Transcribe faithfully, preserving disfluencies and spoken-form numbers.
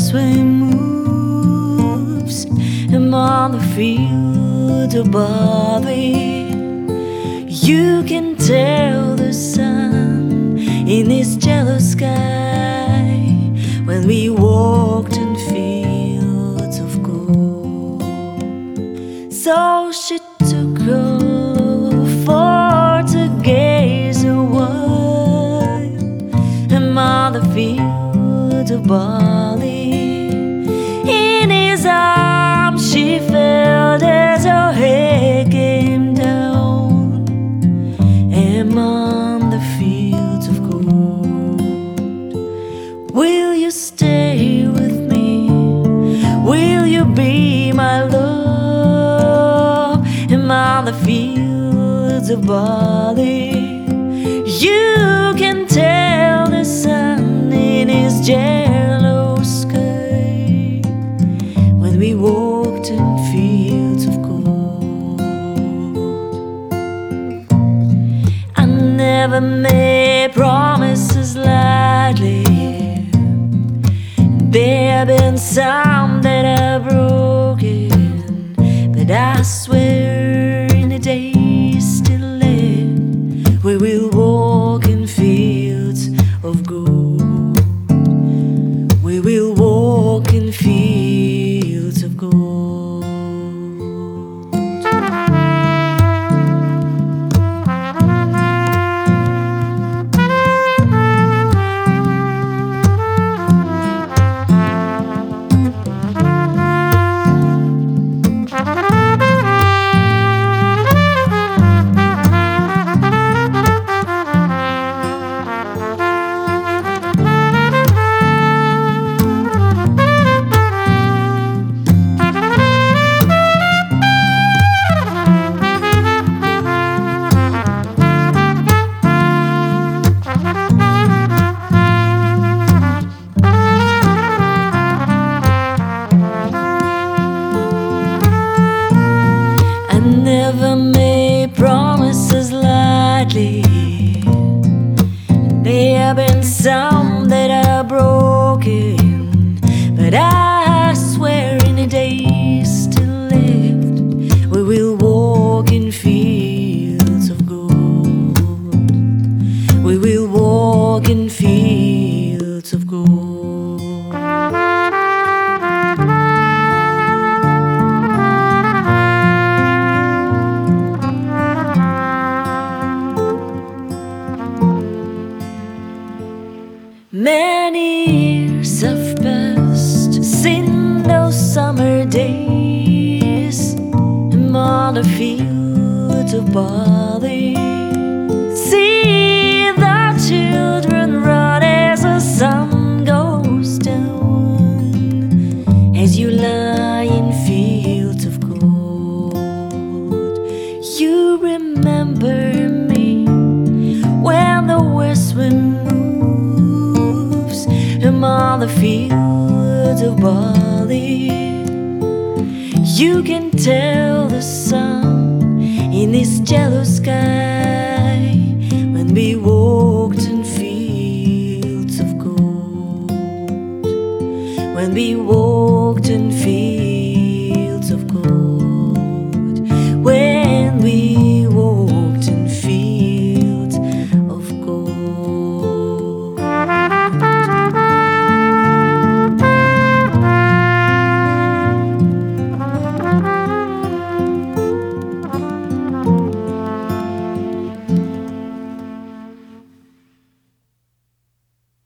west wind moves among the field of barley, you can tell the sun in his yellow sky when we walked in fields of gold. So she took her for to gaze a while among the fields of barley. In his arms she felt as her head came down among the fields of gold. Will you stay with me? Will you be my love among the fields of barley? You can tell the sun in his yellow sky when we walked in fields of gold. I never made promises lightly. There have been some that I've broken, but I swear in the days still left we will walk in fields of gold. We will walk in fields of gold. Never made promises lightly. There have been some that are broken, but I swear in the days still left we will walk in fields of gold. We will walk in fields of gold. Many years have passed since those summer days among the fields of barley. See the children run as the sun goes down, as you lie in fields of gold. You remember me when the west wind among the fields of barley. You can tell the sun in his yellow sky when we walked in fields of gold. When we walked in fields